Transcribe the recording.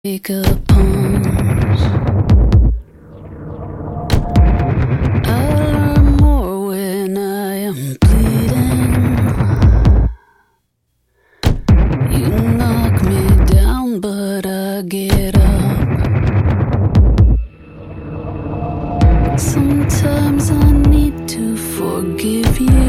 Take a punch. I'll learn more when I am bleeding. You knock me down, but I get up. Sometimes I need to forgive you.